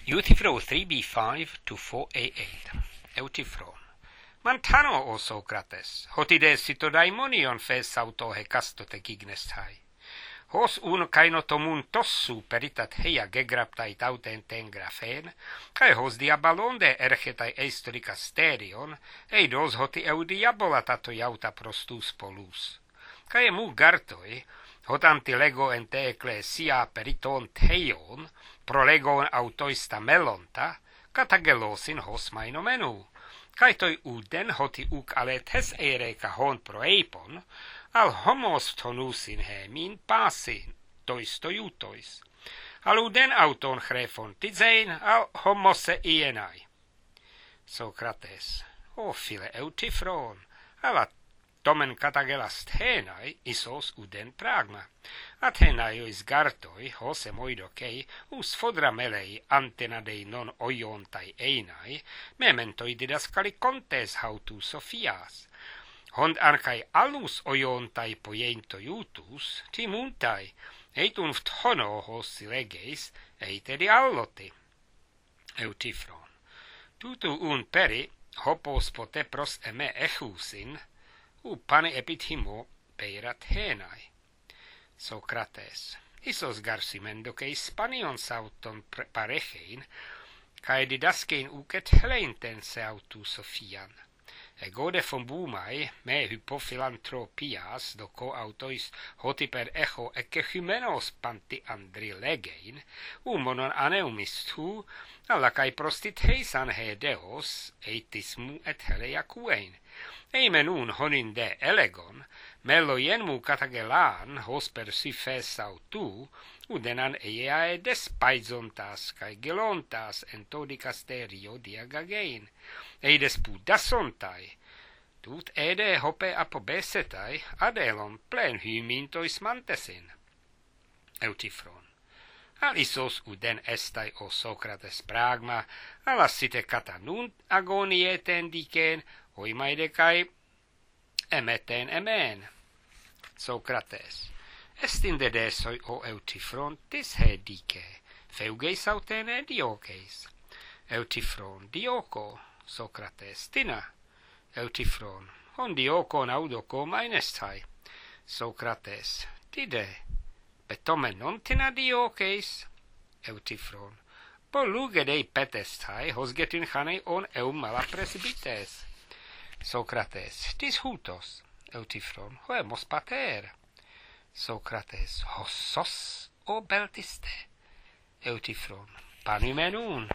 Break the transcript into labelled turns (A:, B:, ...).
A: Euthyphro 3b5 to 4a8. Euthyphron. Mantano, o Socrates, hotides to daimonion fes auto hecastote gignestai. Hos un kainotomun tossu peritat heia gegraptai tauten graphen, cae hos diabalonde erchetai eistoricasterion, eidos hoti eu diabola tato iauta prostus polus. Cae mu gartoi, hot antilego ente ecclesia periton theion, prolegon autoista melonta, catagelosin hos mainomenu. Cae toi uden hoti uc aletes ereka hon proeipon, al homos tonusin hemin pasin, tois toiutois. Al uden auton chrefon tizein, al homose ienai. Socrates, o phile Euthyphron, ala tomen katagelas thenai, isos uden pragma. Athenaios gartoi, hose moidokei, us fodramelei antenadei non oiontai einai, mementoi didascali contes hautu Sophias. Hond arcai alus oiontai poiento iutus, timuntai, eitun hono hossi legeis, eiteri alloti. Euthyphron. Tutu un peri, hopos pote pros eme echusin, pane epithimo peirat henai. Socrates. Isos garsimendokei spanion sauton parechein, cae didascein ucet helenten se autu Sophian. Egode fombumai me hypophilantropias doco autois hoti per echo ecehymenos panti andri legein, umonon aneumistu, alla cae prostitheisan hedeos, eitismu et heleacuein. Eimen un honin de elegon, mello jenmu catagelan hos per syphes autu, udenan eiae despaisontas cae gelontas en todicasterio diagagein, eides pudasontai, tut ede hope apobesetai adelon plen hymintois mantesin. Euthyphron. Alisos uden estai o Socrates pragma, alassite catanunt agonieten dicen, oimaide cae emeten emen. Socrates. Estinde desoi o Euthyphron tis he dice, feugeis autene dioceis. Euthyphron, dioco. Socrates, tina. Euthyphron, hon diocon audoco mainestai. Socrates, tide. Petome non tina dioceis. Euthyphron, polugedei petestai, hosgetin hanei on eum mala presbites. Socrates, tis hutos. Euthyphron, hoemos pater. Socrates, hos sos o beltiste. Euthyphron, panumen un.